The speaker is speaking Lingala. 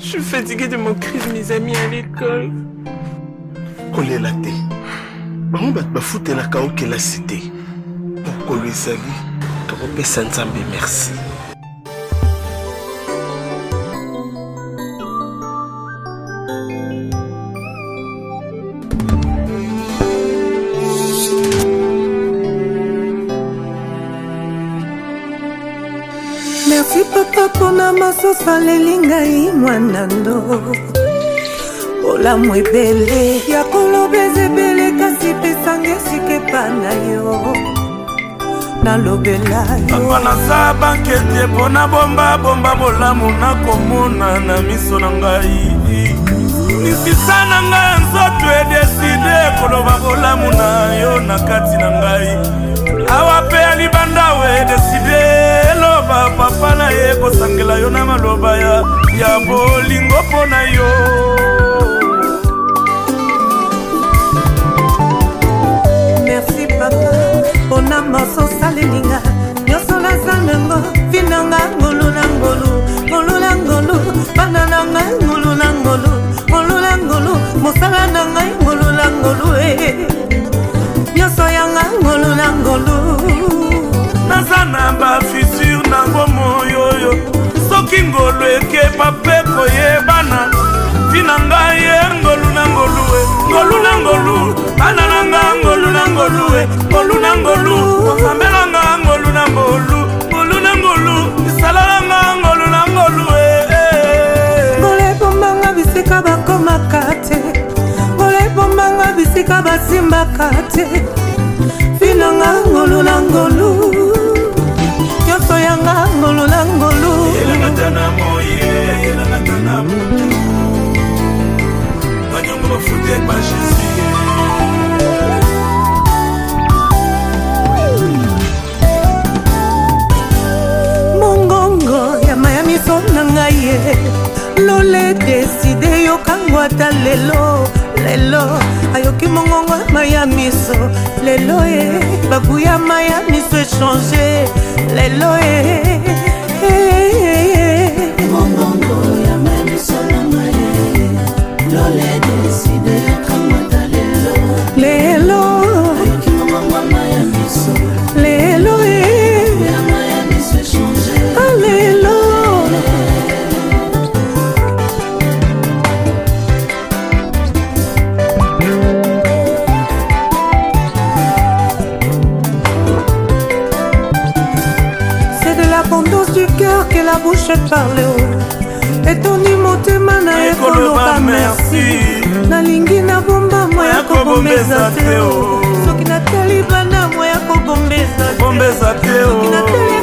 Je suis fatiguée de mon cri de mes amis à l'école. On est laté. On va foutre la chaos que la cité. Pour qu'on lui salue, tu repères Sansambe, merci. Merci papa pona masosa lelingai mwanando Ola mwebele ya kolobeze bele kasi pesange sikepa na yo Nalobela yo Papa naza bankete pona bomba bolamu nakomona na miso na ngai Nisisa na ngai nzoto edeside koloba bolamu na yo na kati na ngai Awa pe alibanda we deside loba papa na ye kosangela yo na maloba ya bolingo pona yo Merci papa pona maso salelinga nyoso na zanango finanga ngulu na ngulu ngulu na ngulu banana nga ngulu na ngulu ngulu na ngulu mosala na ngai ngulu na ngulu nyoso yanga ngulu na ngulu Nazana ba fissure na ngomo yoyo Soki ngolo eke pape koyebana Tina ngai ngolu na ngolu Ngolu na ngolu Bana na nga ngolu na ngolu Ngolu na ngolu Mambela nga ngolu na ngolu Ngolu na ngolu Isala na nga ngolu na ngolu Ngole bombanga bisika bakoma kate Ngole bombanga bisika basimba kate Fina nga ngolu na ngolu Yoso yanga ngolu na ngolu Yela natana moye Yela natana moye Banyongo bafute ba Jésus Mongongo ya maya miso na ngai Lole deside yo kangwata lelo Lelo ayoki mongongo ya maya miso Lelo babuya maya miso échangé Lelo Mongongo ya maya miso na ngai Lole deside yo kangwata lelo Lelo ayoki mongongo ya maya miso Lelo ya maya miso échangé Lelo du cœur que la bouche parle et ton motema na ekoloba merci nalingi na bomba moya kobombeza te soki natali bana moya kobombeza te